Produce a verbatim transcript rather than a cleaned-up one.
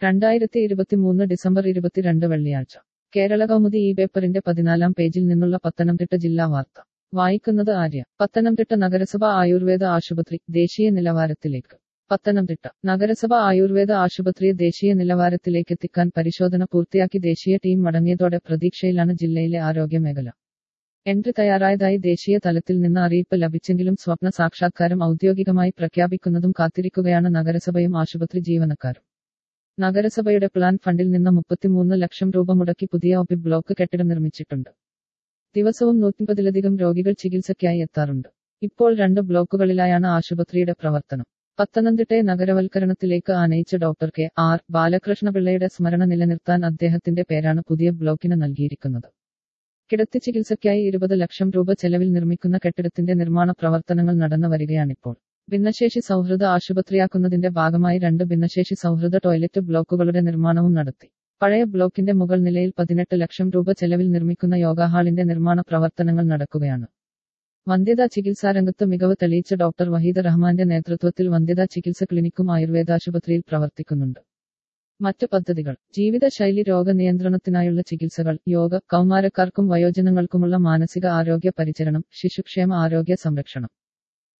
രണ്ടായിരത്തി ഇരുപത്തിമൂന്ന് ഡിസംബർ ഇരുപത്തിരണ്ട് വെള്ളിയാഴ്ച കേരള കൗമുദി ഈ പേപ്പറിന്റെ പതിനാലാം പേജിൽ നിന്നുള്ള പത്തനംതിട്ട ജില്ലാ വാർത്ത വായിക്കുന്നത് ആര്യ. പത്തനംതിട്ട നഗരസഭ ആയുർവേദ ആശുപത്രി ദേശീയ നിലവാരത്തിലേക്ക്. പത്തനംതിട്ട നഗരസഭ ആയുർവേദ ആശുപത്രിയെ ദേശീയ നിലവാരത്തിലേക്കെത്തിക്കാൻ പരിശോധന പൂർത്തിയാക്കി ദേശീയ ടീം മടങ്ങിയതോടെ പ്രതീക്ഷയിലാണ് ജില്ലയിലെ ആരോഗ്യമേഖല. എൻട്രി തയ്യാറായതായി ദേശീയ തലത്തിൽ നിന്ന് അറിയിപ്പ് ലഭിച്ചെങ്കിലും സ്വപ്ന സാക്ഷാത്കാരം ഔദ്യോഗികമായി പ്രഖ്യാപിക്കുന്നതും കാത്തിരിക്കുകയാണ് നഗരസഭയും ആശുപത്രി ജീവനക്കാരും. നഗരസഭയുടെ പ്ലാൻ ഫണ്ടിൽ നിന്ന് മുപ്പത്തിമൂന്ന് ലക്ഷം രൂപ മുടക്കി പുതിയ ഒ പി ബ്ലോക്ക് കെട്ടിടം നിർമ്മിച്ചിട്ടുണ്ട്. ദിവസവും നൂറ്റിപ്പതിലധികം രോഗികൾ ചികിത്സയ്ക്കായി എത്താറുണ്ട്. ഇപ്പോൾ രണ്ട് ബ്ലോക്കുകളിലായാണ് ആശുപത്രിയുടെ പ്രവർത്തനം. പത്തനംതിട്ടയെ നഗരവൽക്കരണത്തിലേക്ക് ആനയിച്ച ഡോക്ടർ കെ ആർ ബാലകൃഷ്ണപിള്ളയുടെ സ്മരണ നിലനിർത്താൻ അദ്ദേഹത്തിന്റെ പേരാണ് പുതിയ ബ്ലോക്കിന് നൽകിയിരിക്കുന്നത്. കിടത്തി ചികിത്സയ്ക്കായി ഇരുപത് ലക്ഷം രൂപ ചെലവിൽ നിർമ്മിക്കുന്ന കെട്ടിടത്തിന്റെ നിർമ്മാണ പ്രവർത്തനങ്ങൾ നടന്നു വരികയാണിപ്പോൾ. ഭിന്നശേഷി സൗഹൃദ ആശുപത്രിയാക്കുന്നതിന്റെ ഭാഗമായി രണ്ട് ഭിന്നശേഷി സൗഹൃദ ടോയ്ലറ്റ് ബ്ലോക്കുകളുടെ നിർമ്മാണവും നടത്തി. പഴയ ബ്ലോക്കിന്റെ മുകൾ നിലയിൽ പതിനെട്ട് ലക്ഷം രൂപ ചെലവിൽ നിർമ്മിക്കുന്ന യോഗാഹാളിന്റെ നിർമ്മാണ പ്രവർത്തനങ്ങൾ നടക്കുകയാണ്. വന്ധ്യതാ ചികിത്സാരംഗത്ത് മികവ് തെളിയിച്ച ഡോക്ടർ വഹീദ് റഹ്മാന്റെ നേതൃത്വത്തിൽ വന്ധ്യതാ ചികിത്സ ക്ലിനിക്കും ആയുർവേദാശുപത്രിയിൽ പ്രവർത്തിക്കുന്നുണ്ട്. മറ്റ് പദ്ധതികൾ: ജീവിതശൈലി രോഗ നിയന്ത്രണത്തിനായുള്ള ചികിത്സകൾ, യോഗ, കൗമാരക്കാർക്കും വയോജനങ്ങൾക്കുമുള്ള മാനസിക ആരോഗ്യ പരിചരണം, ശിശുക്ഷേമ ആരോഗ്യ സംരക്ഷണം.